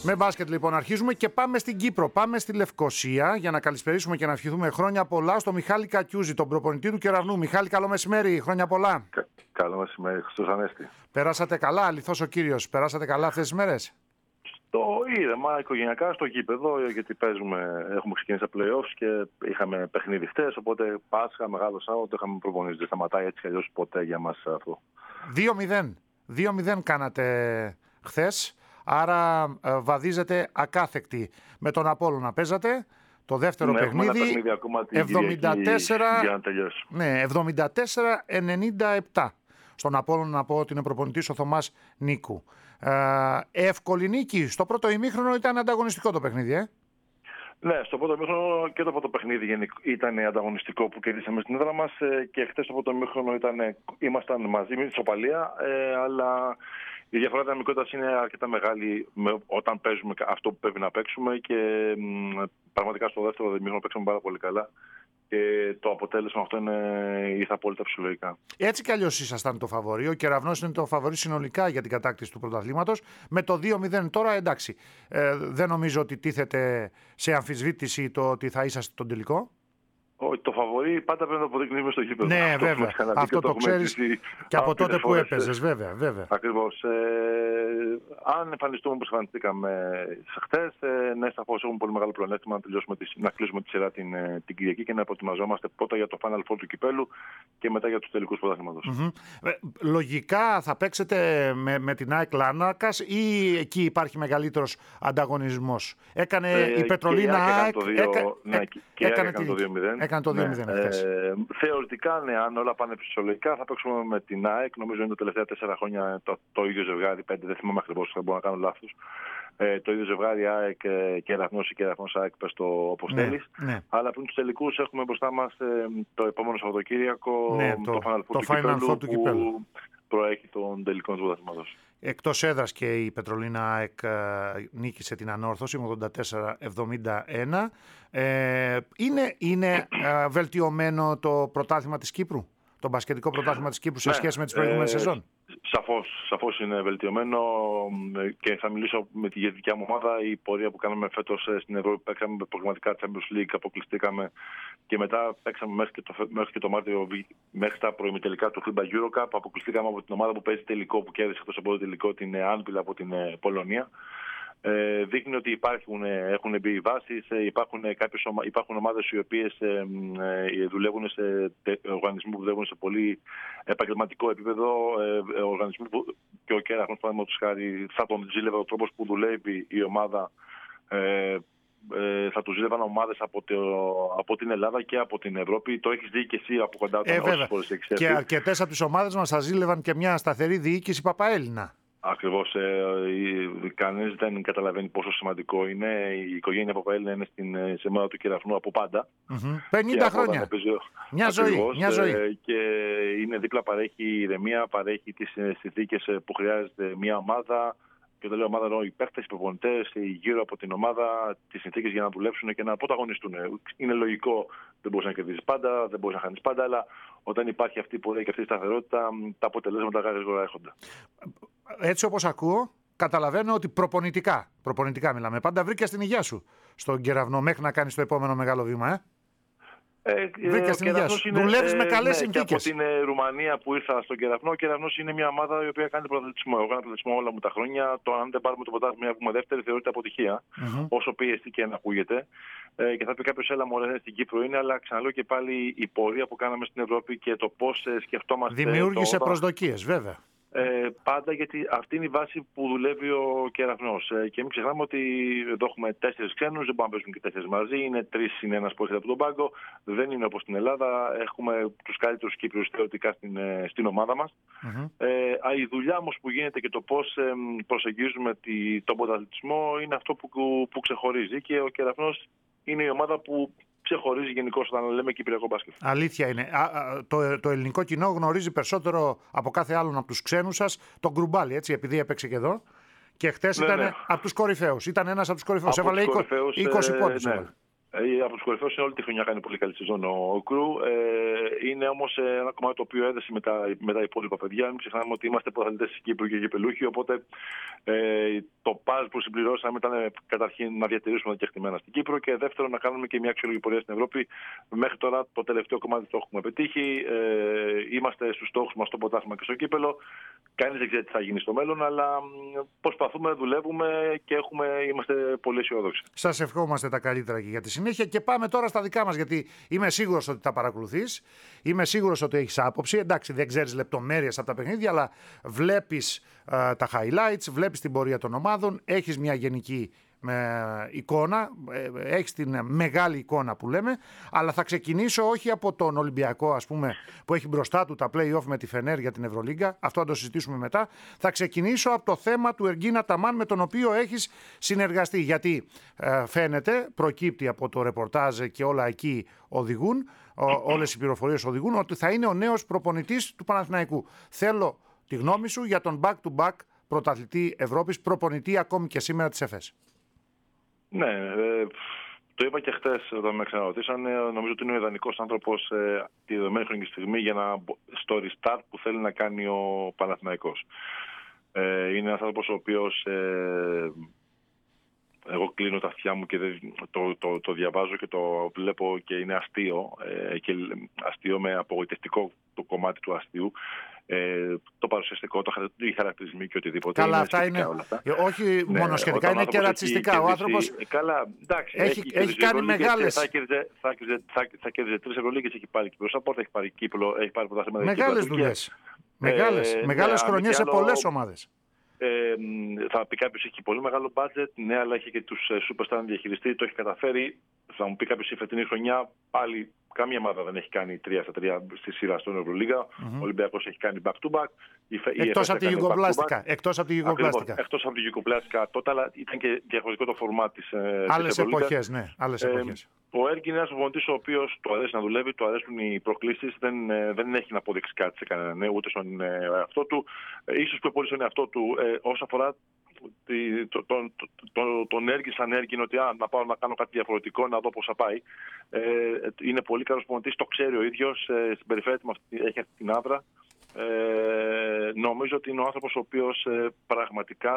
Με μπάσκετ λοιπόν αρχίζουμε και πάμε στην Κύπρο. Πάμε στη Λευκοσία για να καλησπερίσουμε και να ευχηθούμε χρόνια πολλά στο Μιχάλη Κακιούζη, τον προπονητή του Κεραυνού. Μιχάλη, καλό μεσημέρι, χρόνια πολλά. Καλό μεσημέρι, Χριστός Ανέστη. Περάσατε καλά, αληθώς ο κύριος, περάσατε καλά αυτές τις μέρες? Το ήρεμα οικογενειακά στο γήπεδο, γιατί έχουμε ξεκινήσει τα play-offs και είχαμε παιχνίδι χτες, οπότε Πάσχα, Μεγάλο Σάββατο, είχαμε προπονήσει. Δεν σταματάει έτσι κι αλλιώς ποτέ για μας αυτό. 2-0 κάνατε χθες, άρα βαδίζετε ακάθεκτη. Με τον Απόλλωνα παίζατε. Το δεύτερο παιχνίδι, 74-97. Στον Απόλλωνα να πω ότι είναι προπονητής ο Θωμάς Νίκου. Εύκολη νίκη. Στο πρώτο ημίχρονο ήταν ανταγωνιστικό το παιχνίδι, Ναι, στο πρώτο ημίχρονο και το πρώτο παιχνίδι ήταν ανταγωνιστικό που κερδίσαμε στην έδρα μας και χτες το πρώτο ημίχρονο ήμασταν μαζί με τη ισοπαλία, αλλά η διαφορά δυναμικότητας είναι αρκετά μεγάλη όταν παίζουμε αυτό που πρέπει να παίξουμε και πραγματικά στο δεύτερο ημίχρονο παίξαμε πάρα πολύ καλά. Και το αποτέλεσμα αυτό ήρθε απόλυτα φυσιολογικά. Έτσι κι αλλιώς ήσασταν το φαβορί. Ο Κεραυνός είναι το φαβορί συνολικά για την κατάκτηση του πρωταθλήματος. Με το 2-0 τώρα, εντάξει, δεν νομίζω ότι τίθεται σε αμφισβήτηση το ότι θα είσαστε τον τελικό. Το φαβορί πάντα πρέπει να αποδεικνύουμε στο γήπεδο. Ναι, βέβαια. Αυτό το ξέρεις και από τότε που έπαιζες, βέβαια. Ακριβώς. Αν εμφανιστούμε όπως εμφανιστήκαμε χτες, ναι, σαφώς έχουμε πολύ μεγάλο πλεονέκτημα να κλείσουμε τη σειρά την Κυριακή και να προετοιμαζόμαστε πρώτα για το Final Four του κυπέλου και μετά για τους τελικούς πρωταθλήματος. Λογικά θα παίξετε με την ΑΕΚ Λάρνακας ή εκεί υπάρχει μεγαλύτερος ανταγωνισμός? Έκανε η Πετρολίνα ΑΕΚ. Έκανε το 2-0. Έκανε το 2-0 χθες. Θεωρητικά, ναι, αν όλα πάνε φυσιολογικά, θα παίξουμε με την ΑΕΚ. Νομίζω είναι τα τελευταία 4 χρόνια το ίδιο ζευγάρι, 5, δεν θυμάμαι ακριβώς, θα μπορώ να κάνω λάθος. Το ίδιο ζευγάρι ΑΕΚ Κεραυνός ή Κεραυνός ΑΕΚ, πες το όπως θέλεις. Ναι. Αλλά πριν τους τελικούς έχουμε μπροστά μας το επόμενο Σαββατοκύριακο το Final Four του κυπέλου που προέχει των τελικών του πρωταθλήματος. Εκτός έδρας και η Πετρολίνα ΑΕΚ νίκησε την Ανόρθωση με 84-71. Είναι βελτιωμένο το πρωτάθλημα της Κύπρου, το μπασκετικό πρωτάθλημα της Κύπρου σε σχέση με τις προηγούμενες σεζόν? Σαφώς είναι βελτιωμένο και θα μιλήσω με τη δικιά μου ομάδα. Η πορεία που κάναμε φέτος στην Ευρώπη, παίξαμε προγραμματικά Champions League, αποκλειστήκαμε και μετά παίξαμε μέχρι και το Μάρτιο, μέχρι τα προημιτελικά του FIBA EuroCup. Αποκλειστήκαμε από την ομάδα που παίζει τελικό, που κέρδισε αυτό το πρώτο τελικό, την Anvil από την Πολωνία. Δείχνει ότι έχουν μπει οι βάσεις, υπάρχουν ομάδες οι οποίες δουλεύουν οργανισμού που δουλεύουν σε πολύ επαγγελματικό επίπεδο, οργανισμού και ο Κέραχνος, παραδείγματος χάρη, θα τον ζήλευε ο τρόπος που δουλεύει η ομάδα, θα του ζήλευαν ομάδες από την Ελλάδα και από την Ευρώπη. Το έχεις δει και εσύ από κοντά όσες φορές έχεις έρθει. Και αρκετές από τις ομάδες μας θα ζήλευαν και μια σταθερή διοίκηση Παπαέλληνα. Ακριβώς. Κανείς δεν καταλαβαίνει πόσο σημαντικό είναι. Η οικογένεια Παπαέλληνα είναι σε μέρα του Κεραυνού από πάντα. 50 χρόνια. Μια ζωή. Και είναι δίπλα, παρέχει ηρεμία, παρέχει τις συνθήκες που χρειάζεται μια ομάδα. Και το λέω ομάδα, εννοώ οι παίκτες, οι προπονητές, γύρω από την ομάδα, τις συνθήκες για να δουλέψουν και να πρωταγωνιστούν. Είναι λογικό, δεν μπορείς να κερδίσεις πάντα, δεν μπορείς να χάνεις πάντα, αλλά όταν υπάρχει αυτή η πορεία και αυτή η σταθερότητα, τα αποτελέσματα γρήγορα έρχονται. Έτσι όπως ακούω, καταλαβαίνω ότι προπονητικά μιλάμε, πάντα βρήκες την υγεία σου στον Κεραυνό μέχρι να κάνεις το επόμενο μεγάλο βήμα, Βρήκες την υγεία σου. Δουλεύεις με καλές συνθήκες. Και από την Ρουμανία που ήρθα στον Κεραυνό, ο Κεραυνός είναι μια ομάδα η οποία κάνει πρωταθλητισμό. Εγώ κάνω πρωταθλητισμό όλα μου τα χρόνια. Το αν δεν πάρουμε το πρωτάθλημα να βγούμε δεύτερη θεωρείται αποτυχία, όσο πιεστή και να ακούγεται. Και θα πει κάποιος, έλα μωρέ, στην Κύπρο είναι, αλλά ξαναλέω και πάλι η πορεία που κάναμε στην Ευρώπη και το πώς σκεφτόμαστε. Δημιούργησε προσδοκίες, βέβαια. Πάντα, γιατί αυτή είναι η βάση που δουλεύει ο Κεραυνός. Και μην ξεχνάμε ότι εδώ έχουμε 4 ξένους, δεν μπορούμε να παίζουν και 4 μαζί. Είναι 3 συν 1 που έρχεται από τον πάγκο. Δεν είναι όπως στην Ελλάδα. Έχουμε τους καλύτερους Κύπριους θεωρητικά στην ομάδα μας. Η δουλειά όμως που γίνεται και το πώς προσεγγίζουμε τον πρωταθλητισμό είναι αυτό που ξεχωρίζει. Και ο Κεραυνός είναι η ομάδα που ξεχωρίζει γενικώς όταν λέμε κυπριακό μπάσκετ. Αλήθεια είναι. Το ελληνικό κοινό γνωρίζει περισσότερο από κάθε άλλον από τους ξένους σας τον Γκρουμπάλη, έτσι, επειδή έπαιξε και εδώ. Και χτες ήταν από τους κορυφαίους. Ήταν ένας από τους κορυφαίους. Έβαλε 20 πόντους. Από τους κορυφαίους είναι όλη τη χρονιά, κάνει πολύ καλή σεζόν ο Κρου. Είναι όμως ένα κομμάτι το οποίο έδεσε με τα υπόλοιπα παιδιά. Μην ξεχνάμε ότι είμαστε πρωταθλητές της Κύπρου και γηπεδούχοι. Οπότε το παζ που συμπληρώσαμε ήταν καταρχήν να διατηρήσουμε τα κεκτημένα στην Κύπρο και δεύτερον να κάνουμε και μια αξιολογική πορεία στην Ευρώπη. Μέχρι τώρα το τελευταίο κομμάτι το έχουμε πετύχει. Είμαστε στους στόχους μας στο πρωτάθλημα και στο κύπελο. Κανείς δεν ξέρει τι θα γίνει στο μέλλον, αλλά προσπαθούμε, δουλεύουμε και είμαστε πολύ αισιόδοξοι. Σας ευχόμαστε τα καλύτερα και για τη συνέχεια. Και πάμε τώρα στα δικά μας, γιατί είμαι σίγουρος ότι τα παρακολουθείς. Είμαι σίγουρος ότι έχεις άποψη. Εντάξει, δεν ξέρεις λεπτομέρειες από τα παιχνίδια, αλλά βλέπεις τα highlights, βλέπεις την πορεία των ομάδων, έχεις μια γενική εικόνα, έχεις την μεγάλη εικόνα που λέμε, αλλά θα ξεκινήσω όχι από τον Ολυμπιακό, ας πούμε, που έχει μπροστά του τα play-off με τη Φενέρ για την Ευρωλίγκα, αυτό θα το συζητήσουμε μετά. Θα ξεκινήσω από το θέμα του Εργκίν Αταμάν, με τον οποίο έχεις συνεργαστεί, γιατί φαίνεται, προκύπτει από το ρεπορτάζ και όλα εκεί οδηγούν, όλες οι πληροφορίες οδηγούν, ότι θα είναι ο νέος προπονητής του Παναθηναϊκού. Θέλω τη γνώμη σου για τον back-to-back πρωταθλητή Ευρώπης, προπονητή ακόμη και σήμερα της ΕΦΕΣ. Ναι, το είπα και χτες όταν με ξαναρωτήσανε. Νομίζω ότι είναι ο ιδανικός άνθρωπος τη δεδομένη χρονική στιγμή στο restart που θέλει να κάνει ο Παναθηναϊκός. Είναι ένας άνθρωπος ο οποίος εγώ κλείνω τα αυτιά μου και το διαβάζω και το βλέπω και είναι αστείο και αστείο με απογοητευτικό το κομμάτι του αστείου. Το παρουσιαστικό, οι χαρακτηρισμοί και οτιδήποτε. Καλά, αυτά είναι. Όχι μόνο σχετικά, είναι και ρατσιστικά. Ο άνθρωπος έχει κάνει μεγάλες. Θα κέρδιζε 3 Ευρωλίγκες, έχει πάρει Κύπρο Σαπόρτα, έχει πάρει Κύπρο, έχει πάρει πρωτάθλημα. Μεγάλες δουλειές. Μεγάλες χρονιές σε πολλές ομάδες. Θα πει κάποιος έχει πολύ μεγάλο budget, ναι, αλλά έχει και τους superstar να διαχειριστεί, το έχει καταφέρει. Θα μου πει κάποιος η φετινή χρονιά πάλι καμία ομάδα δεν έχει κάνει 3-3 στη σειρά στον Ευρωλίγα. Ο Ολυμπιακός έχει κάνει back-to-back. Εκτός από τη Γιουγκοπλάστικα. Εκτός από τη Γιουγκοπλάστικα τότε, αλλά ήταν και διαφορετικό το φορμά της άλλες εποχές, ναι. Άλλες εποχές. Ο Έργκιν είναι ένας προπονητής ο οποίος του αρέσει να δουλεύει, του αρέσουν οι προκλήσεις, δεν έχει να αποδείξει κάτι σε κανέναν, ναι, ούτε στον εαυτό του, ίσως πιο πολύ στον εαυτό του, όσον αφορά τον Έργκιν σαν Έργκιν, ότι να πάω να κάνω κάτι διαφορετικό, να δω πώς θα πάει. Είναι πολύ καλός προπονητής, το ξέρει ο ίδιος, συμπεριφέρεται, έχει αυτή την άβρα. Νομίζω ότι είναι ο άνθρωπος ο οποίος πραγματικά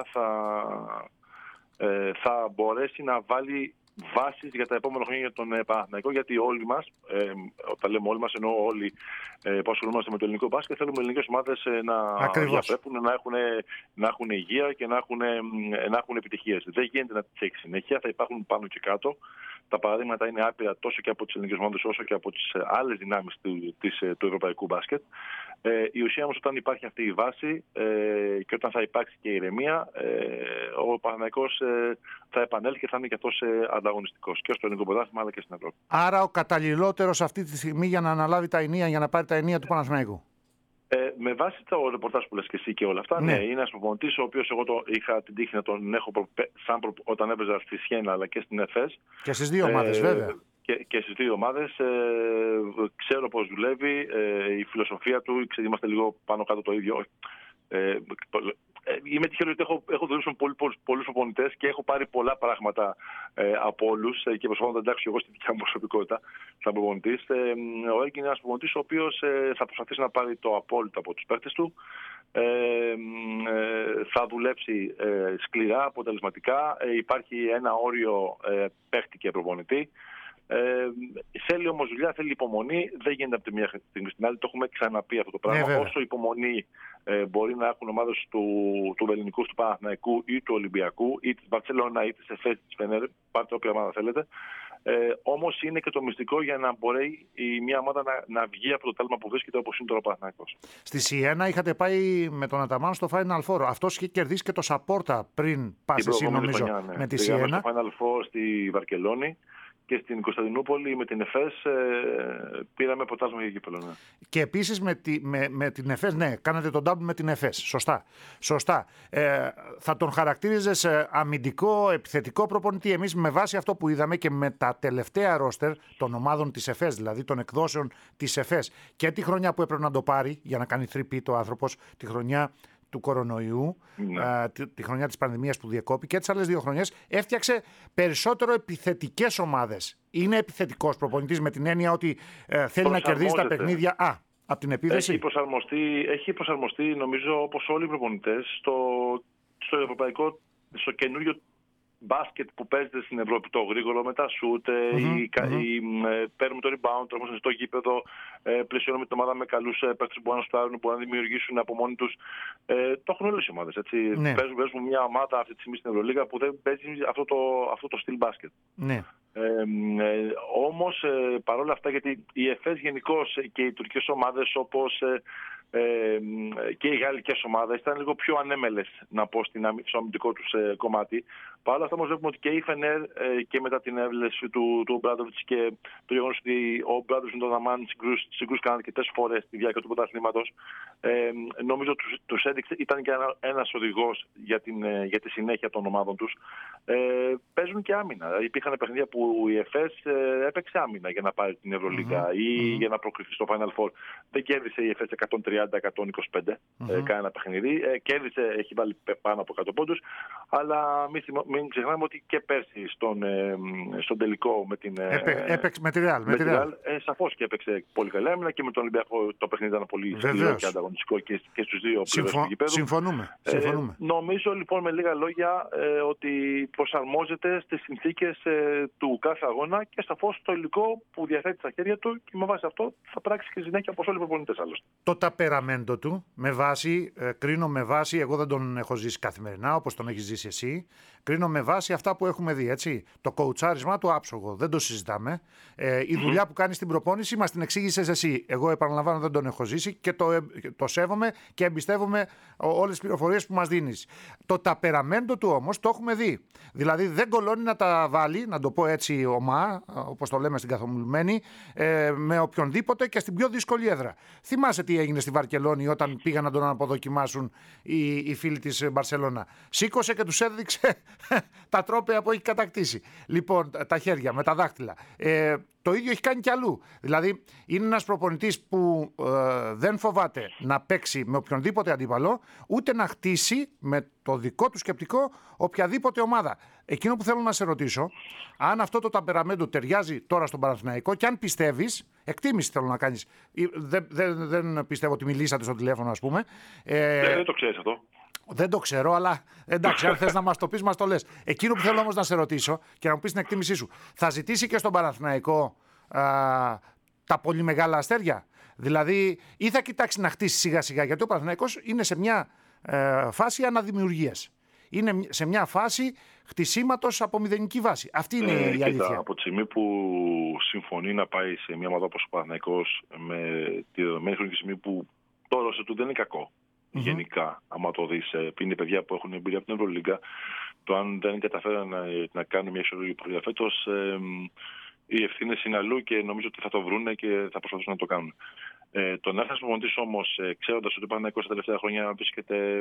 θα μπορέσει να βάλει βάσεις για τα επόμενα χρόνια για τον Παναθηναϊκό, γιατί όλοι μας, όταν λέμε όλοι μας, εννοώ όλοι που ασχολούμαστε με το ελληνικό μπάσκετ, θέλουμε ελληνικές ομάδες να διαπρέπουν, να έχουν υγεία και να έχουν επιτυχίες. Δεν γίνεται να τις έχει συνέχεια, θα υπάρχουν πάνω και κάτω. Τα παραδείγματα είναι άπειρα τόσο και από τις ελληνικές ομάδες όσο και από τις άλλες δυνάμεις του ευρωπαϊκού μπάσκετ. Η ουσία όμως, όταν υπάρχει αυτή η βάση και όταν θα υπάρξει και η ηρεμία, ο Παναθηναϊκός θα επανέλθει και θα είναι και αυτός ανταγωνιστικός και στο ελληνικό πρωτάθλημα αλλά και στην Ευρώπη. Άρα ο καταλληλότερος αυτή τη στιγμή για να αναλάβει τα ενία, για να πάρει τα ενία του Παναθηναϊκού. Με βάση το ρεπορτάζ που λες και εσύ και όλα αυτά, ναι, είναι ένας προπονητής ο οποίος εγώ είχα την τύχη να τον έχω όταν έπαιζα στη Σιένα αλλά και στην ΕΦΕΣ. Και στις δύο ομάδες, βέβαια. Και στις δύο ομάδες ξέρω πώς δουλεύει, η φιλοσοφία του, είμαστε λίγο πάνω κάτω το ίδιο. Είμαι τυχερός ότι έχω δουλέψει με πολλούς προπονητές και έχω πάρει πολλά πράγματα από όλους και προσπαθώ να τα εντάξω εγώ στη δικιά μου προσωπικότητα σαν προπονητής. Ο Έργκιν είναι ένας προπονητής ο οποίος θα προσπαθήσει να πάρει το απόλυτο από τους παίκτες του. Θα δουλέψει σκληρά, αποτελεσματικά. Υπάρχει ένα όριο παίκτη και προπονητή. Θέλει όμως δουλειά, θέλει υπομονή. Δεν γίνεται από τη μία στιγμή στην άλλη. Το έχουμε ξαναπεί αυτό το πράγμα. Όσο υπομονή μπορεί να έχουν ομάδες του ελληνικού, του Παναθηναϊκού ή του Ολυμπιακού ή της Μπαρτσελόνα ή της ΕΦΕΣ, της Φενέρ, πάρτε όποια ομάδα θέλετε. Όμως είναι και το μυστικό για να μπορεί μια ομάδα να βγει από το τέλμα που βρίσκεται, όπως είναι τώρα ο Παναθηναϊκός. Στη Σιένα είχατε πάει με τον Αταμάν στο Final Four. Αυτός είχε κερδίσει και το Σαπόρτα πριν πας εσύ, νομίζω, ναι, με τη Σιένα. Στο Final Four στη Βαρκελόνη. Και στην Κωνσταντινούπολη με την ΕΦΕΣ πήραμε πρωτάθλημα για κύπελλο. Ναι. Και επίσης με την ΕΦΕΣ, ναι, κάνατε τον double με την ΕΦΕΣ. Σωστά. Θα τον χαρακτήριζες αμυντικό, επιθετικό προπονητή. Εμείς με βάση αυτό που είδαμε και με τα τελευταία ρόστερ των ομάδων της ΕΦΕΣ, δηλαδή των εκδόσεων της ΕΦΕΣ, και τη χρονιά που έπρεπε να το πάρει για να κάνει 3P ο άνθρωπος, τη χρονιά του κορονοϊού, τη χρονιά της πανδημίας που διεκόπη, και τις άλλες δύο χρονιές έφτιαξε περισσότερο επιθετικές ομάδες. είναι επιθετικός προπονητής με την έννοια ότι θέλει να κερδίσει τα παιχνίδια από την επίθεση. Έχει προσαρμοστεί νομίζω όπως όλοι οι προπονητές στο ευρωπαϊκό, στο καινούριο μπάσκετ που παίζεται στην Ευρώπη, το γρήγορο με τα σούτ, παίρνουμε το rebound, τρέχουμε στο γήπεδο, πλαισιώνουμε την ομάδα με καλούς παίκτες που μπορούν να στάρουν, μπορούν να δημιουργήσουν από μόνοι τους. Το έχουν όλες οι ομάδες. Ναι. Παίζουμε μια ομάδα αυτή τη στιγμή στην Ευρωλίγα που δεν παίζει αυτό το στυλ μπάσκετ. Ναι. Όμως παρόλα αυτά, γιατί οι ΕΦΕΣ γενικώς και οι τουρκικές ομάδες όπως και οι γαλλικές ομάδες ήταν λίγο πιο ανέμελες, να πω, στο αμυντικό τους κομμάτι. Παρ' όλα αυτά όμως βλέπουμε ότι και η Φενέρ και μετά την έβλεση του Μπράντοβιτς και το γεγονός ότι ο Μπράντοβιτς με τον Δαμάν συγκρούσεις κάνανε και 4 φορές στη διάρκεια του πρωταθλήματος, νομίζω τους έδειξε, ήταν και ένας οδηγός για τη συνέχεια των ομάδων τους. Παίζουν και άμυνα. Υπήρχαν παιχνίδια που η ΕΦΕΣ έπαιξε άμυνα για να πάρει την Ευρωλίγα ή για να προκριθεί στο Final Four. Δεν κέρδισε η ΕΦΕΣ 130-125 κανένα παιχνίδι. Κέρδισε, έχει βάλει πάνω από 100 πόντους, αλλά μην ξεχνάμε ότι και πέρσι στον τελικό με την έπαιξε με τη Real. Σαφώς και έπαιξε πολύ καλά άμυνα και με τον Ολυμπιακό το παιχνίδι ήταν πολύ σκληρό και ανταγωνιστικό και στους δύο πλευρές του γηπέδου. Συμφωνούμε. Νομίζω λοιπόν με λίγα λόγια ότι προσαρμόζεται στις συνθήκες του κάθε αγώνα και σαφώς το υλικό που διαθέτει στα χέρια του και με βάση αυτό θα πράξει και συνέχεια όπως όλοι οι προπονητές άλλωστε. Το ταπεραμέντο του, κρίνω με βάση, εγώ δεν τον έχω ζήσει καθημερινά όπως τον έχεις ζήσει εσύ, κρίνω με βάση αυτά που έχουμε δει, έτσι. Το κοουτσάρισμά του άψογο, δεν το συζητάμε. Η δουλειά που κάνει στην προπόνηση μας την εξήγησες εσύ. Εγώ επαναλαμβάνω δεν τον έχω ζήσει και το σέβομαι και εμπιστεύομαι όλες τις πληροφορίες που μας δίνεις. Το ταπεραμέντο του όμως το έχουμε δει. Δηλαδή δεν κολώνει να τα βάλει, να το πω έτσι ομά, όπως το λέμε στην καθομιλουμένη, με οποιονδήποτε και στην πιο δύσκολη έδρα. Θυμάσαι τι έγινε στη Βαρκελόνη όταν πήγαν να τον αποδοκιμάσουν οι φίλοι της Μπαρσελόνα. Σήκωσε και τους έδειξε τα τρόπαια που έχει κατακτήσει. Λοιπόν, τα χέρια με τα δάχτυλα. Το ίδιο έχει κάνει κι αλλού. Δηλαδή, είναι ένας προπονητής που δεν φοβάται να παίξει με οποιονδήποτε αντίπαλο, ούτε να χτίσει με το δικό του σκεπτικό οποιαδήποτε ομάδα. Εκείνο που θέλω να σε ρωτήσω, αν αυτό το ταπεραμέντο ταιριάζει τώρα στον Παναθηναϊκό και αν πιστεύεις, εκτίμηση θέλω να κάνεις, δεν πιστεύω ότι μιλήσατε στο τηλέφωνο, ας πούμε. Δεν το ξέρεις αυτό. Δεν το ξέρω, αλλά εντάξει, αν θες να μας το πεις, μας το λες. Εκείνο που θέλω όμως να σε ρωτήσω και να μου πεις την εκτίμησή σου, θα ζητήσει και στον Παναθηναϊκό τα πολύ μεγάλα αστέρια? Δηλαδή, ή θα κοιτάξει να χτίσει σιγά σιγά, γιατί ο Παναθηναϊκός είναι σε μια φάση αναδημιουργίας. Είναι σε μια φάση χτισήματος από μηδενική βάση. Αυτή είναι η αλήθεια. Από τη στιγμή που συμφωνεί να πάει σε μια ομάδα όπως ο Παναθηναϊκός, με τη δεδομένη χρονική στιγμή που το ρόστερ του δεν είναι κακό. Γενικά, άμα το δεις, είναι παιδιά που έχουν εμπειρία από την Ευρωλίγκα. Το αν δεν καταφέραν να κάνουν μια ισορροπία πορεία φέτος, οι ευθύνες είναι αλλού και νομίζω ότι θα το βρούνε και θα προσπαθήσουν να το κάνουν. Το να έρθει προπονητής όμως, ξέροντας ότι ο Παναθηναϊκός τα τελευταία χρόνια βρίσκεται,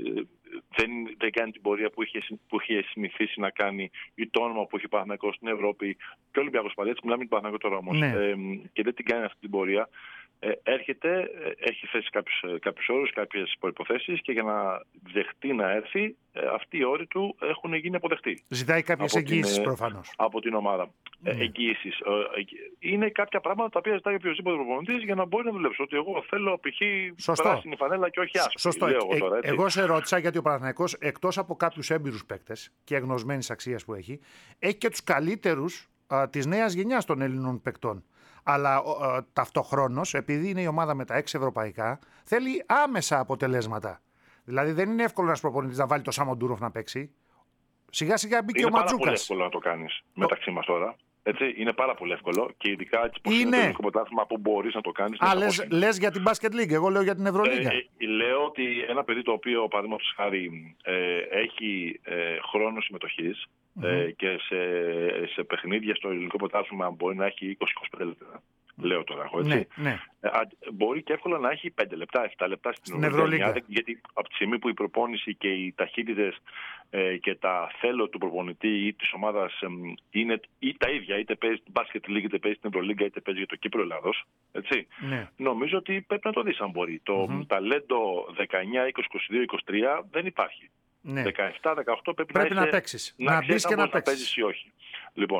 δεν κάνει την πορεία που είχε συνηθίσει να κάνει ή το όνομα που έχει ο Παναθηναϊκός στην Ευρώπη και ο Ολυμπιακός πάλι, έτσι μιλάμε για τον Παναθηναϊκό τώρα όμως, και δεν την κάνει αυτή την πορεία. Έρχεται, έχει θέσει κάποιους όρους, κάποιες προϋποθέσεις και για να δεχτεί να έρθει, αυτοί οι όροι του έχουν γίνει αποδεκτοί. Ζητάει κάποιες εγγύησεις προφανώς. Από την ομάδα. Εγγύησεις. Είναι κάποια πράγματα τα οποία ζητάει οποιοδήποτε προπονητής για να μπορεί να δουλέψει. Ότι εγώ θέλω π.χ. πράσινη φανέλα και όχι άσπρη. Σωστό. Εγώ σε ρώτησα γιατί ο Παναθηναϊκός, εκτός από κάποιους έμπειρους παίκτες και εγνωσμένης αξίας που έχει και τους καλύτερους της νέας γενιάς των Έλληνων παικτών. Αλλά ταυτοχρόνως, επειδή είναι η ομάδα με τα 6 ευρωπαϊκά, θέλει άμεσα αποτελέσματα. Δηλαδή δεν είναι εύκολο ένας προπονητής να βάλει το Σάμοντούροφ να παίξει. Σιγά σιγά μπήκε ο Ματζούκας. Είναι πάρα πολύ εύκολο να το κάνεις μεταξύ μας τώρα. Έτσι, είναι πάρα πολύ εύκολο και ειδικά έτσι πως είναι το ελληνικό πρωτάθλημα που μπορείς να το κάνεις. Λες για την Basket League, εγώ λέω για την Ευρωλίγα. Λέω ότι ένα παιδί το οποίο, παραδείγματος χάρη, έχει χρόνο συμμετοχής και σε παιχνίδια στο ελληνικό πρωτάθλημα μπορεί να έχει 20-25 λεπτά. Λέω τώρα εγώ, έτσι. Ναι. Μπορεί και εύκολα να έχει 5 λεπτά, 7 λεπτά στην Ευρωλίγα. Γιατί από τη στιγμή που η προπόνηση και οι ταχύτητες και τα θέλω του προπονητή ή της ομάδας είναι ή τα ίδια, είτε παίζει στην Basket League, είτε παίζει στην Ευρωλίγκα, είτε παίζει για το Κύπρο Ελλάδος. Έτσι. Ναι. Νομίζω ότι πρέπει να το δεις αν μπορεί. Το ταλέντο 19, 20, 22, 23 δεν υπάρχει. Ναι. 17-18 πρέπει να παίξεις. Να μπεις και να παίξεις ή όχι. Λοιπόν,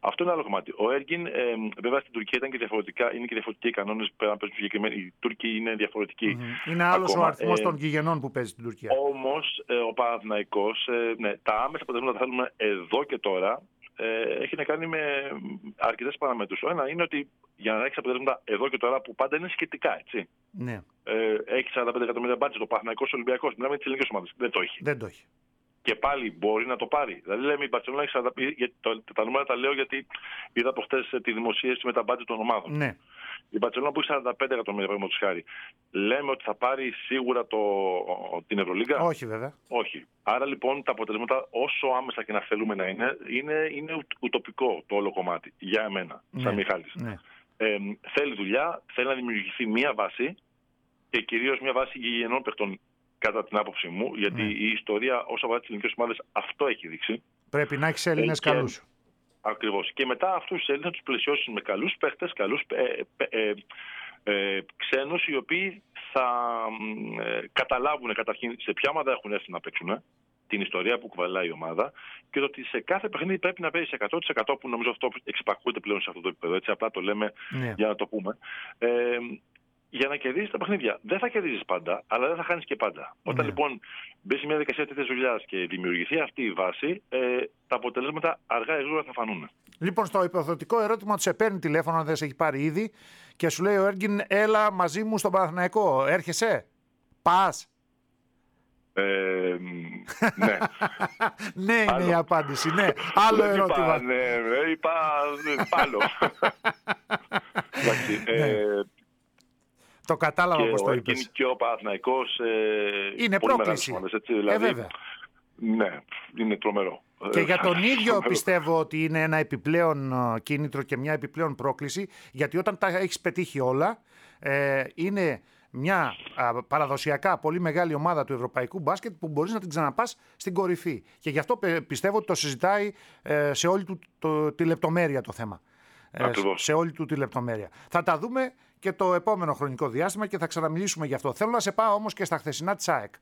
Αυτό είναι άλλο κομμάτι. Ο Έργιν, βέβαια στην Τουρκία είναι και διαφορετικοί οι κανόνες. Πρέπει να παίζουν συγκεκριμένοι. Οι Τούρκοι είναι διαφορετικοί. Είναι άλλος ο αριθμός των γηγενών που παίζει στην Τουρκία. Όμως ο Παναθηναϊκός, τα άμεσα αποτελέσματα που θέλουμε εδώ και τώρα, έχει να κάνει με αρκετές παραμέτρους. Ο ένα είναι ότι για να έχει αποτελέσματα εδώ και τώρα, που πάντα είναι σχετικά, έτσι. Ναι. Έχει 45 εκατομμύρια μπάτζετ, ο Παναθηναϊκός Ολυμπιακός. Μιλάμε για τις ελληνικές ομάδες. Δεν το έχει. Και πάλι μπορεί να το πάρει. Δηλαδή, λέμε η Μπαρσελόνα έχει 45. Τα νούμερα τα λέω γιατί είδα από χτες τη δημοσίευση με τα μπάτζετ των ομάδων. Ναι. Η Μπαρσελόνα που έχει 45 εκατομμύρια, παραδείγματος χάρη. Λέμε ότι θα πάρει σίγουρα την Ευρωλίγκα. Όχι, βέβαια. Όχι. Άρα λοιπόν τα αποτελέσματα, όσο άμεσα και να θέλουμε να είναι ουτοπικό το όλο κομμάτι. Για εμένα, σαν Μιχάλης. Ναι. Θέλει δουλειά, θέλει να δημιουργηθεί μία βάση και κυρίως μία βάση γηγενών παιχτών, κατά την άποψή μου, γιατί η ιστορία όσο αφορά τις ελληνικές ομάδες αυτό έχει δείξει. Πρέπει να έχεις Έλληνες καλούς. Ακριβώς. Και μετά αυτούς τους Έλληνες θα τους πλαισιώσεις με καλούς παίχτες, καλούς ξένους, οι οποίοι θα καταλάβουν καταρχήν σε ποια ομάδα έχουν έρθει να παίξουν, την ιστορία που κουβαλάει η ομάδα και το ότι σε κάθε παιχνίδι πρέπει να παίζει 100%, που νομίζω αυτό εξυπακούεται πλέον σε αυτό το επίπεδο. Έτσι, απλά το λέμε για να το πούμε. Για να κερδίσεις τα παιχνίδια. Δεν θα κερδίσεις πάντα, αλλά δεν θα χάνεις και πάντα. Όταν λοιπόν μπει σε μια δικασία τέτοιας δουλειάς και δημιουργηθεί αυτή η βάση, τα αποτελέσματα αργά ή γρήγορα θα φανούν. Λοιπόν, στο υποθετικό ερώτημα του σε παίρνει τηλέφωνο, αν δεν σε έχει πάρει ήδη, και σου λέει ο Έργιν, έλα μαζί μου στον Παναθηναϊκό. Έρχεσαι. Πας. Ναι. Ναι, είναι η απάντηση. Ναι. Άλλο ερώτημα. Είπα πάλι. Το κατάλαβα πώς το είπες. Και ο Παναθηναϊκός είναι πρόκληση. Βέβαια. Ναι, είναι τρομερό. Και για τον ίδιο πιστεύω ότι είναι ένα επιπλέον κίνητρο και μια επιπλέον πρόκληση, γιατί όταν τα έχεις πετύχει όλα, είναι μια παραδοσιακά πολύ μεγάλη ομάδα του ευρωπαϊκού μπάσκετ που μπορείς να την ξαναπάς στην κορυφή. Και γι' αυτό πιστεύω ότι το συζητάει σε όλη τη λεπτομέρεια το θέμα. Σε όλη του τη λεπτομέρεια. Θα τα δούμε και το επόμενο χρονικό διάστημα και θα ξαναμιλήσουμε γι' αυτό. Θέλω να σε πάω όμως και στα χθεσινά της ΑΕΚ.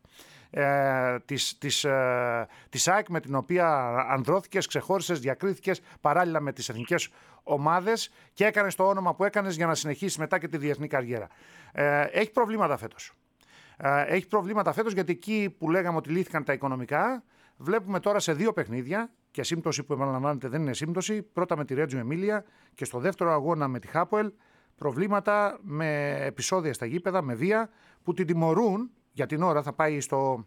Της ΑΕΚ με την οποία ανδρώθηκες, ξεχώρισες, διακρίθηκες παράλληλα με τις εθνικές ομάδες και έκανες το όνομα που έκανες για να συνεχίσεις μετά και τη διεθνή καριέρα. Έχει προβλήματα φέτος. Έχει προβλήματα φέτος γιατί εκεί που λέγαμε ότι λύθηκαν τα οικονομικά, βλέπουμε τώρα σε 2 παιχνίδια, και σύμπτωση που επαναλαμβάνεται δεν είναι σύμπτωση, πρώτα με τη Ρέτζιο Εμίλια και στο δεύτερο αγώνα με τη Χάποελ, προβλήματα με επεισόδια στα γήπεδα, με βία, που την τιμωρούν. Για την ώρα θα πάει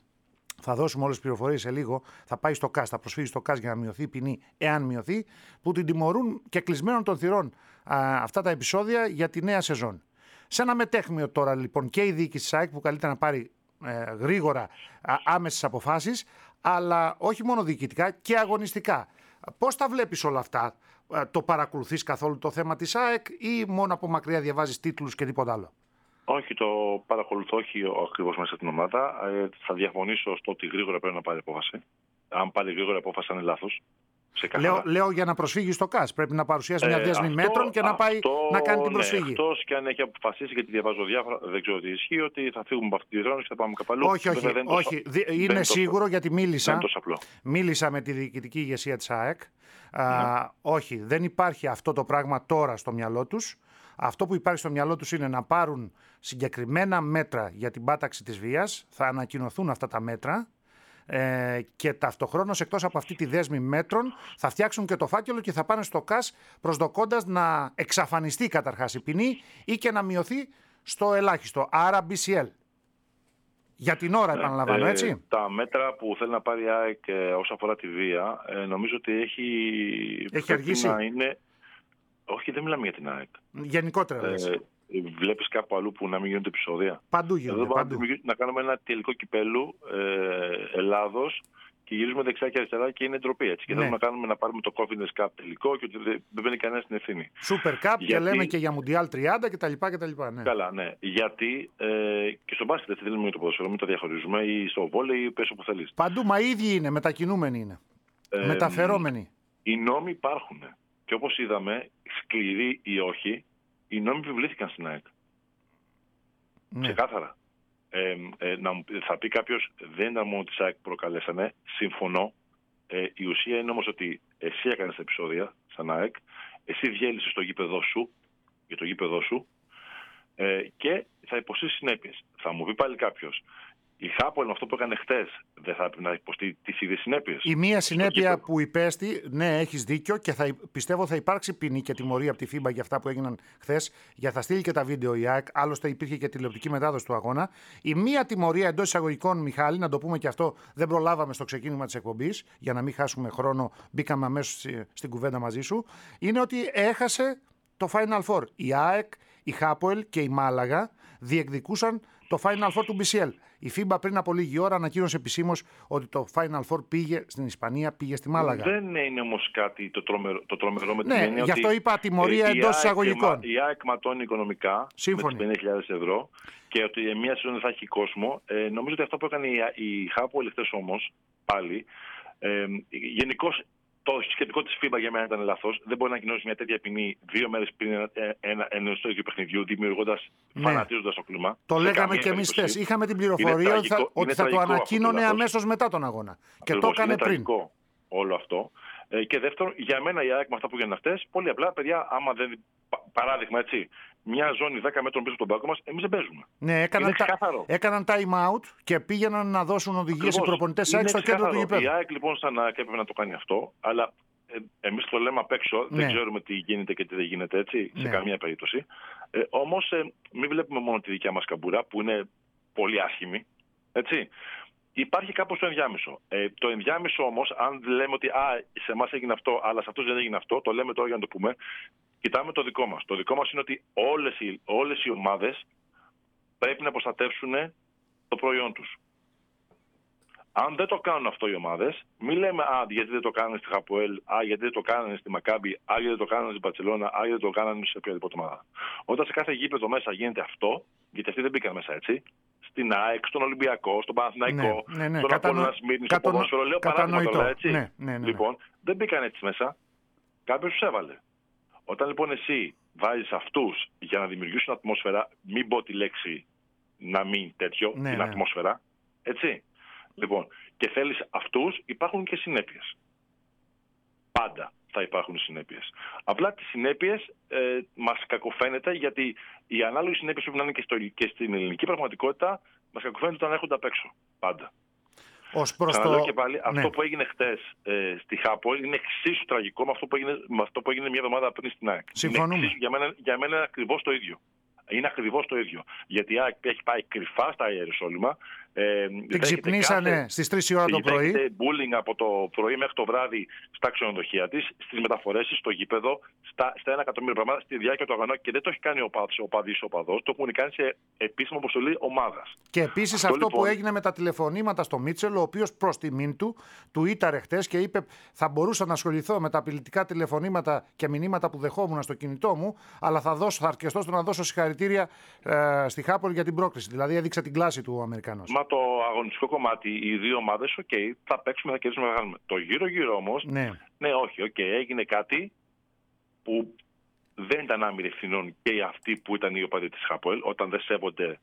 θα δώσουμε όλες τις πληροφορίες σε λίγο, θα πάει στο ΚΑΣ, θα προσφύγει στο ΚΑΣ για να μειωθεί η ποινή, εάν μειωθεί, που την τιμωρούν και κλεισμένων των θυρών αυτά τα επεισόδια για τη νέα σεζόν. Σε ένα μετέχμιο τώρα λοιπόν και η διοίκηση της ΑΕΚ που καλείται να πάρει γρήγορα άμεσες αποφάσεις, αλλά όχι μόνο διοικητικά και αγωνιστικά. Πώς τα βλέπεις όλα αυτά? Το παρακολουθείς καθόλου το θέμα της ΑΕΚ ή μόνο από μακριά διαβάζεις τίτλους και τίποτα άλλο? Όχι, το παρακολουθώ, όχι ακριβώς μέσα στην ομάδα. Θα διαφωνήσω στο ότι γρήγορα πρέπει να πάρει απόφαση. Αν πάρει γρήγορα απόφαση, θα είναι λάθος. Λέω για να προσφύγει στο ΚΑΣ. Πρέπει να παρουσιάσει μια δέσμη μέτρων και να πάει να κάνει την προσφύγη. Εκτός και αν έχει αποφασίσει, γιατί διαβάζω διάφορα, δεν ξέρω τι ισχύει, ότι θα φύγουμε από αυτή τη δρόμη και θα πάμε κάπου αλλού. Όχι. Είναι σίγουρο γιατί μίλησα. Δεν είναι τόσο απλό. Μίλησα με τη διοικητική ηγεσία της ΑΕΚ. Όχι, δεν υπάρχει αυτό το πράγμα τώρα στο μυαλό τους. Αυτό που υπάρχει στο μυαλό τους είναι να πάρουν συγκεκριμένα μέτρα για την πάταξη της βίας. Θα ανακοινωθούν αυτά τα μέτρα. Και ταυτοχρόνως εκτός από αυτή τη δέσμη μέτρων θα φτιάξουν και το φάκελο και θα πάνε στο ΚΑΣ προσδοκώντας να εξαφανιστεί καταρχάς η ποινή ή και να μειωθεί στο ελάχιστο. Άρα BCL. Για την ώρα επαναλαμβάνω, έτσι. Τα μέτρα που θέλει να πάρει η ΑΕΚ όσον αφορά τη βία, νομίζω ότι έχει αργήσει. Να είναι... Όχι, δεν μιλάμε για την ΑΕΚ. Γενικότερα. Βλέπεις κάπου αλλού που να μην γίνονται επεισόδια? Παντού γίνονται. Παντού. Να κάνουμε ένα τελικό κυπέλου Ελλάδος και γυρίζουμε δεξιά και αριστερά και είναι ντροπή. Έτσι. Και θέλουμε να πάρουμε το Confidence Cup τελικό και ότι δεν μπαίνει κανένα στην ευθύνη. Super Cup και λέμε και για Mundial 30 κτλ. Ναι. Καλά, ναι. Γιατί και στο μπάσκετ δεν λέμε για το ποδόσφαιρο, μην το διαχωρίζουμε, ή στο βόλεϊ ή πες όπου θέλεις. Παντού, μα οι ίδιοι είναι, μετακινούμενοι είναι. Μεταφερόμενοι. Οι νόμοι υπάρχουν. Και όπως είδαμε, σκληροί ή όχι, οι νόμοι επιβλήθηκαν στην ΑΕΚ. Ναι. Ξεκάθαρα. Θα πει κάποιος, δεν ήταν μόνο της ΑΕΚ που προκαλέσανε. Συμφωνώ. Η ουσία είναι όμως ότι εσύ έκανες τα επεισόδια σαν ΑΕΚ, εσύ διέλυσες το γήπεδό σου, για το γήπεδό σου, και θα υποστεί συνέπειες. Θα μου πει πάλι κάποιος, η Χάπολ με αυτό που έκανε χτες δεν θα πρέπει να υποστεί τις ίδιες συνέπειες? Η μία συνέπεια που υπέστη, ναι, έχεις δίκιο, και πιστεύω θα υπάρξει ποινή και τιμωρία από τη FIBA για αυτά που έγιναν χθες, γιατί θα στείλει και τα βίντεο η ΑΕΚ, άλλωστε υπήρχε και τηλεοπτική μετάδοση του αγώνα. Η μία τιμωρία εντός εισαγωγικών, Μιχάλη, να το πούμε και αυτό, δεν προλάβαμε στο ξεκίνημα της εκπομπής, για να μην χάσουμε χρόνο, μπήκαμε αμέσως στην κουβέντα μαζί σου, είναι ότι έχασε το Final Four. Η ΑΕΚ, η Χάπολ και η Μάλαγα διεκδικούσαν το Final Four του BCL. Η FIBA πριν από λίγη ώρα ανακοίνωσε επισήμως ότι το Final Four πήγε στην Ισπανία, πήγε στη Μάλαγα. Δεν είναι όμως κάτι το τρομερό με την έννοια. Ναι, γι' αυτό είπα τιμωρία εντός εισαγωγικών. Η ΑΕΚ ματώνει οικονομικά με τις 50.000 ευρώ και ότι μια σεζόν δεν θα έχει κόσμο. Νομίζω ότι αυτό που έκανε η Χάπολ χθες όμως πάλι, γενικώς το σκεπτικό της FIBA για μένα ήταν λάθος. Δεν μπορεί να ανακοινώσει μια τέτοια ποινή 2 μέρες πριν ενός του ίδιου παιχνιδιού, δημιουργώντας, φανατίζοντας το κλίμα. Το λέγαμε και εμείς χθες. Είχαμε την πληροφορία ότι θα το ανακοίνωνε αμέσως μετά τον αγώνα. Και το έκανε πριν. Είναι όλο αυτό. Και δεύτερον, για μένα η ΑΕΚ με αυτά που έγιναν χτες, πολύ απλά, παιδιά, άμα δεν. Παράδειγμα, έτσι. Μια ζώνη 10 μέτρων πίσω από τον πάγκο μας, εμείς δεν παίζουμε. Ναι, έκαναν time out και πήγαιναν να δώσουν οδηγίες οι προπονητές έξω στο κέντρο του γηπέδου. Η ΑΕΚ λοιπόν σαν να έπρεπε να το κάνει αυτό, αλλά εμείς το λέμε απ' έξω, δεν ξέρουμε τι γίνεται και τι δεν γίνεται, έτσι, σε καμία περίπτωση. Όμως μην βλέπουμε μόνο τη δικιά μας καμπούρα, που είναι πολύ άσχημη, έτσι. Υπάρχει κάπως το ενδιάμεσο. Το ενδιάμεσο όμως, αν λέμε ότι σε εμάς έγινε αυτό, αλλά σε αυτούς δεν έγινε αυτό, το λέμε τώρα για να το πούμε. Κοιτάμε το δικό μας. Το δικό μας είναι ότι όλες οι ομάδες πρέπει να προστατεύσουν το προϊόν τους. Αν δεν το κάνουν αυτό οι ομάδες, μην λέμε γιατί δεν το κάνανε στη Χαποέλ, γιατί δεν το κάνανε στη Μακάμπι, γιατί δεν το κάνανε στην Μπαρσελόνα, γιατί δεν το κάνανε σε οποιαδήποτε ομάδα. Όταν σε κάθε γήπεδο μέσα γίνεται αυτό, γιατί αυτοί δεν μπήκαν μέσα έτσι, στην ΑΕΚ, στον Ολυμπιακό, στον Παναθηναϊκό, στον Απόλλωνα Σμύρνη, στο ποδόσφαιρο, λέω παράδειγμα τώρα, έτσι. Λοιπόν, δεν μπήκαν έτσι μέσα, κάποιος τους έβαλε. Όταν λοιπόν εσύ βάζεις αυτούς για να δημιουργήσουν ατμόσφαιρα, μην πω τη λέξη να μην τέτοιο, την ατμόσφαιρα, έτσι. Λοιπόν, και θέλεις αυτούς, υπάρχουν και συνέπειες. Πάντα θα υπάρχουν συνέπειες. Απλά τις συνέπειες μας κακοφαίνεται, γιατί οι ανάλογες συνέπειες πρέπει να είναι και στην ελληνική πραγματικότητα, μας κακοφαίνεται όταν έρχονται απ' έξω. Πάντα. Ξαναλέω και πάλι, αυτό που έγινε χτες στη Χάπολ είναι εξίσου τραγικό με αυτό που έγινε μια εβδομάδα πριν στην ΑΕΚ. Συμφωνούμε. Για μένα είναι ακριβώς το ίδιο. Είναι ακριβώς το ίδιο. Γιατί η ΑΕΚ έχει πάει κρυφά στα Ιερουσάλημα. Την ξυπνήσανε στις 3 η ώρα το πρωί. Δέχεται bullying από το πρωί μέχρι το βράδυ στα ξενοδοχεία της, στις μεταφορές της, στο γήπεδο, στα 1 εκατομμύριο πράγματα, στη διάρκεια του αγώνα, και δεν το έχει κάνει ο οπαδός, το έχουν κάνει σε επίσημη αποστολή ομάδας. Και επίσης αυτό λοιπόν που έγινε με τα τηλεφωνήματα στο Μίτσελ, ο οποίος προς τιμήν του ήταρε χτες και είπε: θα μπορούσα να ασχοληθώ με τα απειλητικά τηλεφωνήματα και μηνύματα που δεχόμουν στο κινητό μου, αλλά θα αρκεστώ στο να δώσω συγχαρητήρια στη Χάπολ για την πρόκριση. Δηλαδή έδειξε την κλάση του ο Αμερικανός. Το αγωνιστικό κομμάτι, οι δύο ομάδες, θα παίξουμε, θα κερδίσουμε, θα κάνουμε. Το γύρω-γύρω όμως, όχι, έγινε κάτι που δεν ήταν άμυροι ευθυνών και αυτοί που ήταν οι οπαδοί της Χάποελ, όταν δεν σέβονται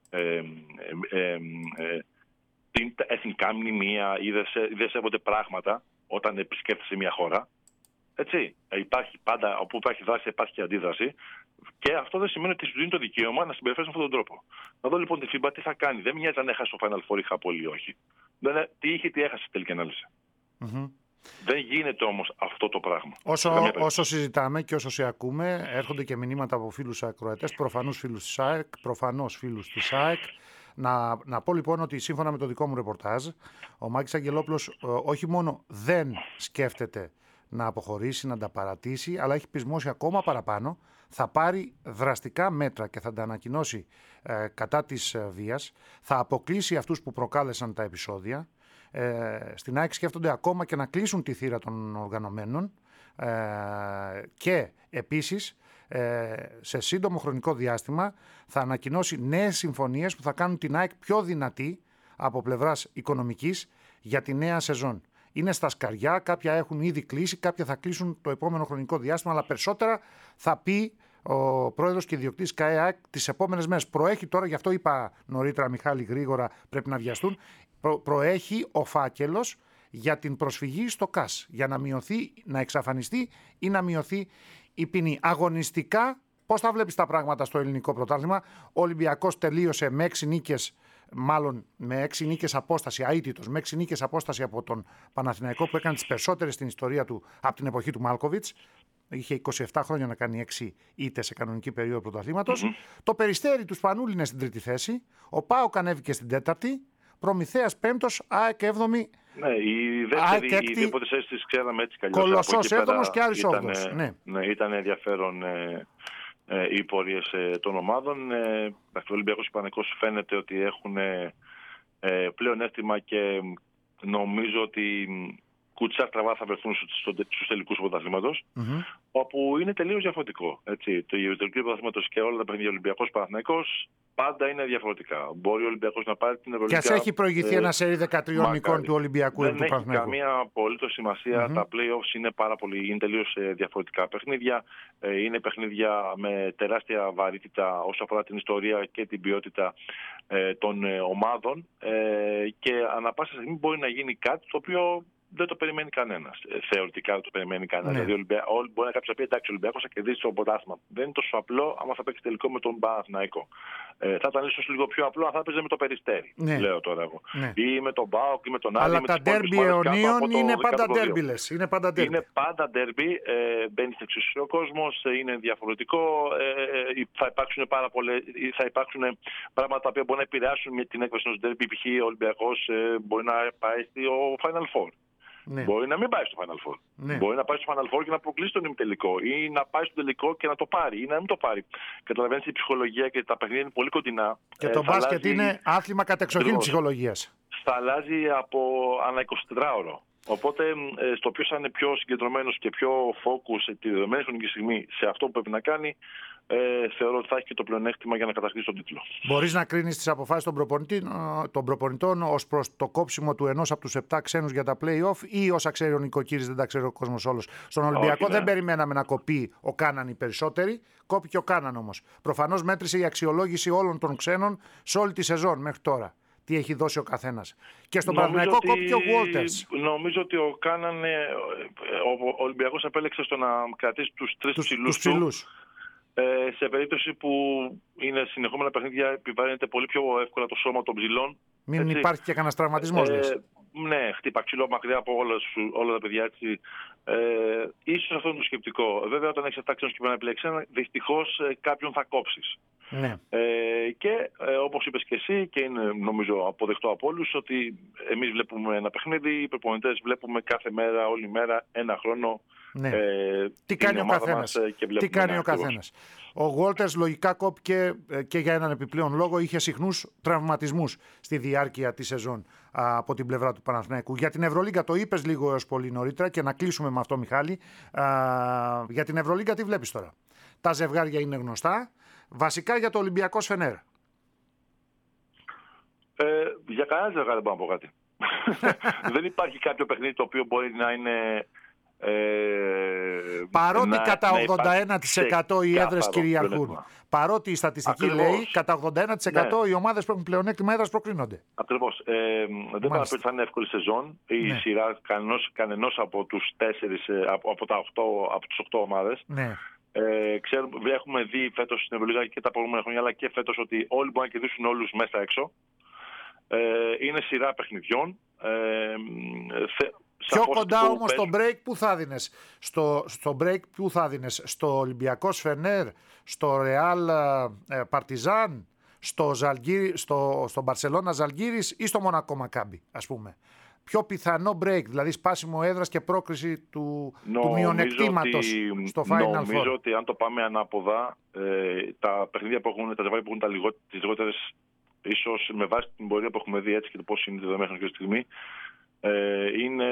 την εθνικά μνημεία ή δεν σέβονται πράγματα όταν επισκέφτεσαι μια χώρα. Έτσι, υπάρχει πάντα, όπου υπάρχει δράση, υπάρχει και αντίδραση. Και αυτό δεν σημαίνει ότι σου δίνει το δικαίωμα να συμπεριφέρει με αυτόν τον τρόπο. Να δω λοιπόν τη FIBA τι θα κάνει. Δεν μοιάζει αν έχασε το Final Four ή Χάπολ ή όχι. Τι είχε, τι έχασε στη τελική ανάλυση. Δεν γίνεται όμως αυτό το πράγμα. Όσο συζητάμε και όσο σε ακούμε, έρχονται και μηνύματα από φίλους ακροατές, προφανώς φίλους της ΑΕΚ. Να πω λοιπόν ότι σύμφωνα με το δικό μου ρεπορτάζ, ο Μάκης Αγγελόπουλος όχι μόνο δεν σκέφτεται να αποχωρήσει, να τα παρατήσει, αλλά έχει πεισμώσει ακόμα παραπάνω. Θα πάρει δραστικά μέτρα και θα τα ανακοινώσει κατά της βίας. Θα αποκλείσει αυτούς που προκάλεσαν τα επεισόδια. Στην ΑΕΚ σκέφτονται ακόμα και να κλείσουν τη θύρα των οργανωμένων. Και επίσης σε σύντομο χρονικό διάστημα θα ανακοινώσει νέες συμφωνίες που θα κάνουν την ΑΕΚ πιο δυνατή από πλευράς οικονομικής για τη νέα σεζόν. Είναι στα σκαριά, κάποια έχουν ήδη κλείσει, κάποια θα κλείσουν το επόμενο χρονικό διάστημα, αλλά περισσότερα θα πει ο πρόεδρος και ιδιοκτήτης ΚΑΕΑΚ τις επόμενες μέρες. Προέχει τώρα, γι' αυτό είπα νωρίτερα, Μιχάλη, γρήγορα πρέπει να βιαστούν, προέχει ο φάκελος για την προσφυγή στο ΚΑΣ, για να μειωθεί, να εξαφανιστεί ή να μειωθεί η ποινή. Αγωνιστικά, πώς θα βλέπεις τα πράγματα στο ελληνικό πρωτάθλημα? Ο Ολυμπιακός τελείωσε με 6 νίκες, μάλλον με 6 νίκες απόσταση, αίτητος, με 6 νίκες απόσταση από τον Παναθηναϊκό, που έκανε τις περισσότερες στην ιστορία του από την εποχή του Μάλκοβιτς. Είχε 27 χρόνια να κάνει 6 ήττες σε κανονική περίοδο πρωταθλήματος. Το Περιστέρι του Σπανούλη είναι στην τρίτη θέση. Ο ΠΑΟΚ ανέβηκε στην τέταρτη. Προμηθέας πέμπτος, ΑΕΚ 7η. Ναι, η δεύτερη, οι δύο πρώτες θέσεις τις ξέραμε έτσι καλώς. Κολοσσός 7ος και Άρης 8ος. Ναι, ήταν ενδιαφέρον οι πορείες των ομάδων. Ο Ολυμπιακός και ο Παναθηναϊκός φαίνεται ότι έχουν πλέον αίσθημα και νομίζω ότι κουτσά τραβά θα βρεθούν στους τελικούς πρωταθλήματος, όπου είναι τελείως διαφορετικό. Έτσι. Το τελικό πρωταθλήματος και όλα τα παιχνίδια Ολυμπιακός Παναθηναϊκός πάντα είναι διαφορετικά. Μπορεί ο Ολυμπιακός να πάρει την Ευρωλίγκα. Και ας έχει προηγηθεί ένα σερί 13 νικών του Ολυμπιακού ή του Παναθηναϊκού. Δεν έχει καμία απολύτως σημασία. Τα play-offs είναι είναι τελείως διαφορετικά παιχνίδια. Είναι παιχνίδια με τεράστια βαρύτητα όσο αφορά την ιστορία και την ποιότητα των ομάδων. Και ανά πάσα στιγμή μπορεί να γίνει κάτι το οποίο δεν το περιμένει κανένας. Θεωρητικά δεν το περιμένει κανένας. Ναι. Δηλαδή, μπορεί να κάποιος να πει: εντάξει, ο Ολυμπιακός θα κερδίσει το πρωτάθλημα. Δεν είναι τόσο απλό άμα θα παίξει τελικό με τον Παναθηναϊκό. Θα ήταν ίσως λίγο πιο απλό αν θα παίζει με το Περιστέρι. Ναι. Λέω τώρα εγώ. Ναι. Ή με τον ΠΑΟΚ ή με τον Άρη. Αλλά τα ντέρμπι αιωνίων είναι πάντα ντέρμπιλες. Είναι πάντα ντέρμπι. Μπαίνει στην εξουσία ο κόσμος. Είναι διαφορετικό. Θα υπάρξουν πράγματα τα οποία μπορεί να επηρεάσουν την έκβαση ενός ντέρμπι. Π.χ. ο Ολυμπιακός μπορεί να πάει στο Final Four. Ναι. Μπορεί να μην πάει στο Final Four. Ναι. Μπορεί να πάει στο Final Four και να αποκλείσει τον ημιτελικό, ή να πάει στο τελικό και να το πάρει, ή να μην το πάρει. Καταλαβαίνεις, η ψυχολογία και τα παιχνίδια είναι πολύ κοντινά. Και το μπάσκετ είναι άθλημα κατεξοχήν ψυχολογίας. Θα αλλάζει από ανά 24ωρο. Οπότε, στο ποιος θα είναι πιο συγκεντρωμένος και πιο focus τη δεδομένη χρονική στιγμή σε αυτό που πρέπει να κάνει, θεωρώ ότι θα έχει και το πλεονέκτημα για να κατακτήσει τον τίτλο. Μπορείς να κρίνεις τις αποφάσεις των προπονητών ως προς το κόψιμο του ενός από τους 7 ξένους για τα play-off, ή όσα ξέρει ο Νικοκύρης δεν τα ξέρει ο κόσμος όλος? Στον Ολυμπιακό δεν περιμέναμε να κοπεί ο Κάναν οι περισσότεροι. Κόπηκε ο Κάναν όμως. Προφανώς μέτρησε η αξιολόγηση όλων των ξένων σε όλη τη σεζόν μέχρι τώρα. Τι έχει δώσει ο καθένας. Και στον Παναθηναϊκό κόπηκε ο Walters. Νομίζω ότι ο Κάναν, ο Ολυμπιακός επέλεξε στο να κρατήσει τους τρεις ψηλούς. Σε περίπτωση που είναι συνεχόμενα παιχνίδια, επιβαρύνεται πολύ πιο εύκολα το σώμα των ψηλών. Μην υπάρχει και κανένας τραυματισμός. Ναι, χτύπα ξύλο μακριά από όλα τα παιδιά. Έτσι. Ίσως αυτό είναι το σκεπτικό. Βέβαια, όταν έχεις 7 ξένους και πρέπει να επιλέξεις ένα, δυστυχώς κάποιον θα κόψεις. Ναι. Και όπως είπες και εσύ, και είναι νομίζω αποδεκτό από όλους, ότι εμείς βλέπουμε ένα παιχνίδι, οι προπονητές βλέπουμε κάθε μέρα, όλη μέρα, ένα χρόνο. Ναι. Τι κάνει ο καθένας. Ο Walters λογικά κόπηκε και για έναν επιπλέον λόγο. Είχε συχνούς τραυματισμούς στη διάρκεια της σεζόν από την πλευρά του Παναθηναϊκού. Για την Ευρωλίγκα το είπες λίγο έως πολύ νωρίτερα, και να κλείσουμε με αυτό, Μιχάλη. Για την Ευρωλίγκα τι βλέπεις τώρα? Τα ζευγάρια είναι γνωστά. Βασικά για το Ολυμπιακό Φενέρ. Για κανένα ζευγάρι δεν μπορώ να πω κάτι. Δεν υπάρχει κάποιο παιχνίδι το οποίο μπορεί να είναι... παρότι κατά 81% οι έδρες κυριαρχούν. Παρότι η στατιστική λέει κατά 81% οι ομάδες που έχουν πλεονέκτημα έδρας προκρίνονται. Ακριβώς. Δεν θα πει ότι θα είναι εύκολη σεζόν. Η σειρά κανενός από τους 4, από τους 8 ομάδες. Ναι. Έχουμε δει φέτος στην Ευρωλίγα και τα προηγούμενα χρόνια, αλλά και φέτος, ότι όλοι μπορούν να κερδίσουν όλους μέσα έξω. Είναι σειρά παιχνιδιών. Πιο κοντά όμως στο break που θα δίνες? Στο break που θα δίνες? Στο Ολυμπιακό Φενέρ, στο Ρεάλ Παρτιζάν, στο Μπαρσελόνα Ζαλγκίρις ή στο Μονακό Μακάμπι, ας πούμε? Πιο πιθανό break, δηλαδή σπάσιμο έδρας και πρόκριση του μειονεκτήματος στο Final Four. Νομίζω ότι αν το πάμε ανάποδα, τα παιχνίδια που έχουν, τα ζευγάρια που έχουν τις λιγότερες, ίσως με βάση την πορεία που έχουμε δει έτσι και το πώς είναι δεδομένο αυτή τη στιγμή, είναι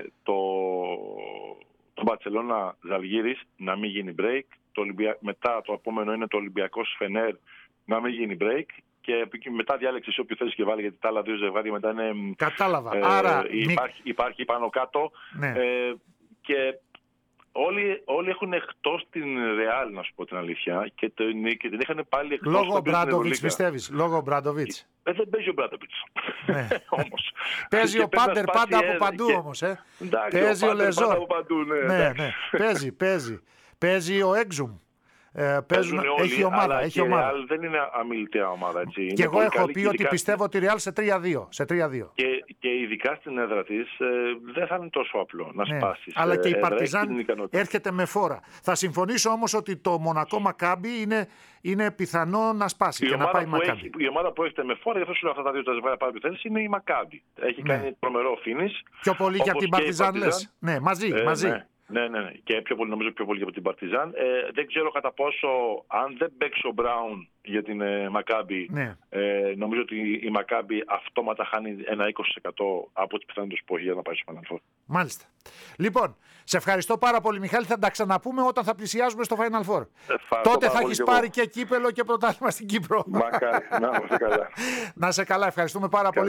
το Μπαρσελόνα Ζαλγκίρις να μην γίνει break. Μετά το επόμενο είναι το Ολυμπιακός Φενέρ να μην γίνει break. Και μετά διάλεξε όποιο θέλει και βάλει, γιατί τα άλλα δύο ζευγάρια μετά είναι. Κατάλαβα. Άρα υπάρχει πάνω κάτω. Ναι. Και Όλοι έχουν εκτός την Real, να σου πω την αλήθεια, και την είχαν πάλι εκτός. Λόγω Μπράντοβιτς, πιστεύεις? Λόγω Μπράντοβιτς. Δεν παίζει ο Μπράντοβιτς. Ναι. Όμως. Παίζει ο Πάντερ πάντα από παντού όμως. Παίζει ο Λεζόρ. Ναι. Παίζει ο Έξουμ. Έχει ομάδα. Η Real δεν είναι αμιληταία ομάδα. Έτσι. Και εγώ έχω πει ότι πιστεύω ότι η Real σε 3-2. Και ειδικά στην έδρα της δεν θα είναι τόσο απλό να σπάσει. Αλλά και η Παρτιζάν έρχεται με φόρα. Θα συμφωνήσω όμως ότι το Μονακό Μακάμπι είναι πιθανό να σπάσει και να πάει Μακάμπι. Η ομάδα που έχετε με φόρα, γι' αυτό σου λέω αυτά τα δύο τα ζευγάρια πάρα πιθανές, είναι η Μακάμπι. Έχει κάνει τρομερό φίνις. Πιο πολύ και από την Παρτιζάν λες. Ναι, μαζί. Ναι. Και νομίζω πιο πολύ από την Παρτιζάν. Δεν ξέρω κατά πόσο, αν δεν παίξει ο Μπράουν για την Μακάμπι, νομίζω ότι η Μακάμπι αυτόματα χάνει ένα 20% από τις πιθανότητες που έχει για να πάει στο Final Four. Μάλιστα. Λοιπόν, σε ευχαριστώ πάρα πολύ, Μιχάλη. Θα τα ξαναπούμε όταν θα πλησιάζουμε στο Final Four. Τότε θα έχεις πάρει και κύπελο και πρωτάθλημα στην Κύπρο. Μακάρι. Να είσαι καλά. Να είσαι καλά. Ευχαριστούμε πάρα πολύ.